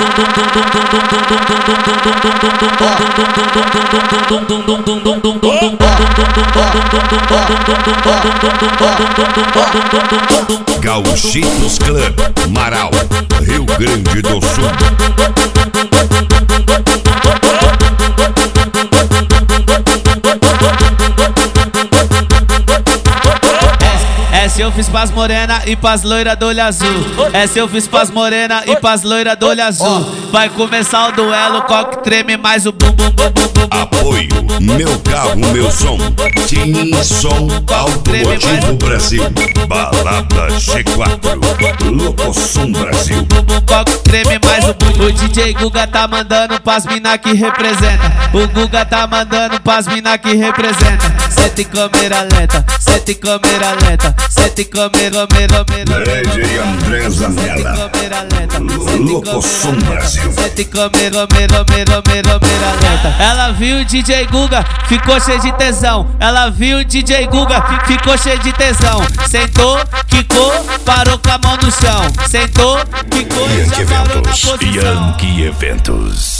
Gauchitos Club, Marau, Rio Grande do Sul. Essa eu fiz pras morena e pras loira do olho azul. Essa eu fiz pras morena e pras loira do olho azul. Vai começar o duelo, qual que treme mais o bum bum bum bum bum. Apoio, meu carro, meu som. Sim, som automotivo Brasil. Balada G4, Locosom Brasil. Qual que treme mais o bum. O DJ Guga tá mandando pras mina que representa. O Guga tá mandando pras mina que representa. Sete câmera lenta, sete câmera lenta. Sete câmera, DJ André Zanella, Locosom Brasil. sete câmera, lenta. Ela viu o DJ Guga, ficou cheio de tesão. Ela viu o DJ Guga, ficou cheio de tesão. Sentou, quicou, parou com a mão no chão. Sentou, quicou e já parou na posição. Yankee Eventos.